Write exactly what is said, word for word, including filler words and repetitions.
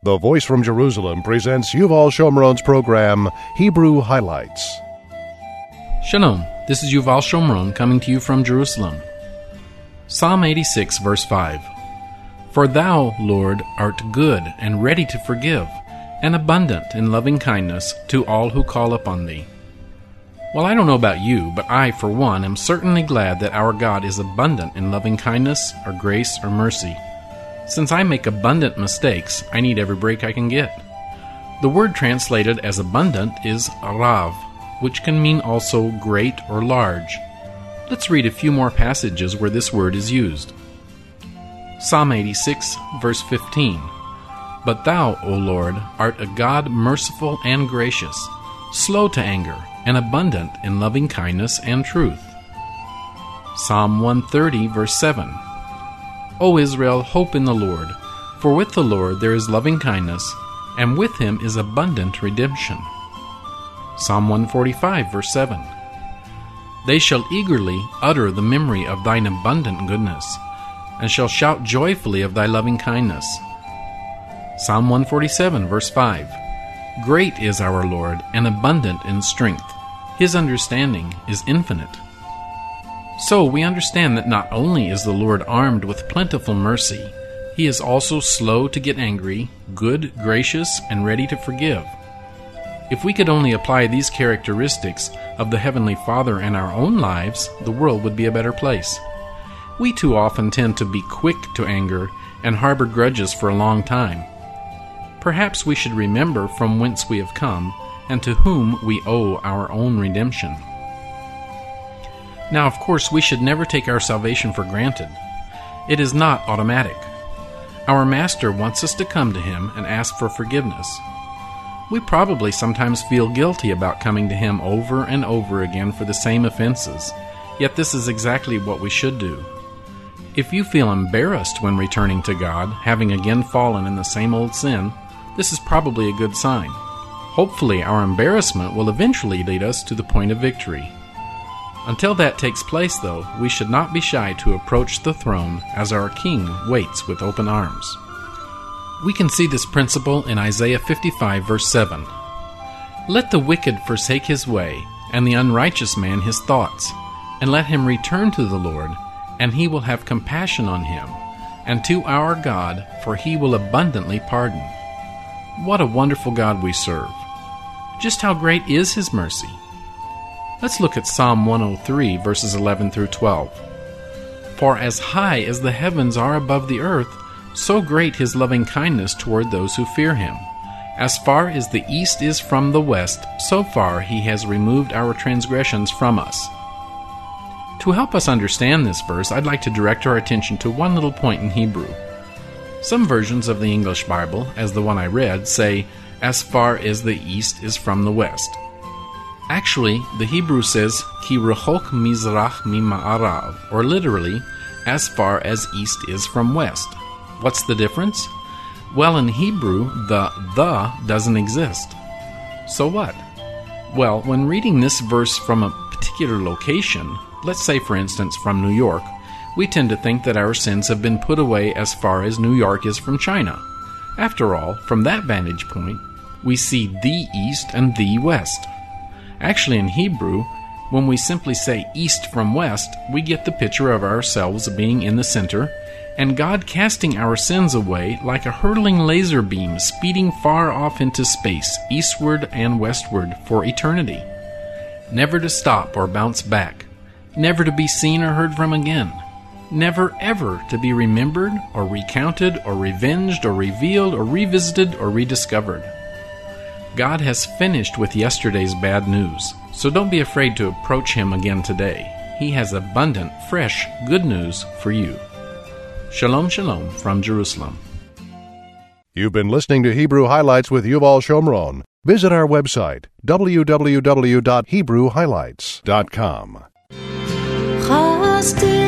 The Voice from Jerusalem presents Yuval Shomron's program, Hebrew Highlights. Shalom, this is Yuval Shomron coming to you from Jerusalem. Psalm eighty-six, verse five. For thou, Lord, art good and ready to forgive, and abundant in loving kindness to all who call upon thee. Well, I don't know about you, but I, for one, am certainly glad that our God is abundant in loving kindness, or grace, or mercy. Since I make abundant mistakes, I need every break I can get. The word translated as abundant is rav, which can mean also great or large. Let's read a few more passages where this word is used. Psalm eighty-six, verse fifteen. But thou, O Lord, art a God merciful and gracious, slow to anger, and abundant in loving kindness and truth. Psalm one thirty, verse seven. O Israel, hope in the Lord, for with the Lord there is loving kindness, and with him is abundant redemption. Psalm one forty-five, verse seven. They shall eagerly utter the memory of thine abundant goodness, and shall shout joyfully of thy loving kindness. Psalm one forty-seven, verse five. Great is our Lord, and abundant in strength. His understanding is infinite. So we understand that not only is the Lord armed with plentiful mercy, he is also slow to get angry, good, gracious, and ready to forgive. If we could only apply these characteristics of the Heavenly Father in our own lives, the world would be a better place. We too often tend to be quick to anger and harbor grudges for a long time. Perhaps we should remember from whence we have come and to whom we owe our own redemption. Now, of course, we should never take our salvation for granted. It is not automatic. Our Master wants us to come to Him and ask for forgiveness. We probably sometimes feel guilty about coming to Him over and over again for the same offenses, yet this is exactly what we should do. If you feel embarrassed when returning to God, having again fallen in the same old sin, this is probably a good sign. Hopefully, our embarrassment will eventually lead us to the point of victory. Until that takes place, though, we should not be shy to approach the throne as our King waits with open arms. We can see this principle in Isaiah fifty-five, verse seven. Let the wicked forsake his way, and the unrighteous man his thoughts, and let him return to the Lord, and he will have compassion on him, and to our God, for he will abundantly pardon. What a wonderful God we serve. Just how great is his mercy? Let's look at Psalm one oh three, verses eleven through twelve. For as high as the heavens are above the earth, so great his loving kindness toward those who fear him. As far as the east is from the west, so far he has removed our transgressions from us. To help us understand this verse, I'd like to direct our attention to one little point in Hebrew. Some versions of the English Bible, as the one I read, say, as far as the east is from the west. Actually, the Hebrew says, ki rechok mizrach mima'arav, or literally, as far as east is from west. What's the difference? Well, in Hebrew, the the doesn't exist. So what? Well, when reading this verse from a particular location, let's say for instance from New York, we tend to think that our sins have been put away as far as New York is from China. After all, from that vantage point, we see the east and the west. Actually, in Hebrew, when we simply say east from west, we get the picture of ourselves being in the center, and God casting our sins away like a hurtling laser beam speeding far off into space, eastward and westward for eternity. Never to stop or bounce back, never to be seen or heard from again, never ever to be remembered or recounted or revenged or revealed or revisited or rediscovered. God has finished with yesterday's bad news, so don't be afraid to approach Him again today. He has abundant, fresh, good news for you. Shalom, shalom from Jerusalem. You've been listening to Hebrew Highlights with Yuval Shomron. Visit our website, w w w dot hebrew highlights dot com.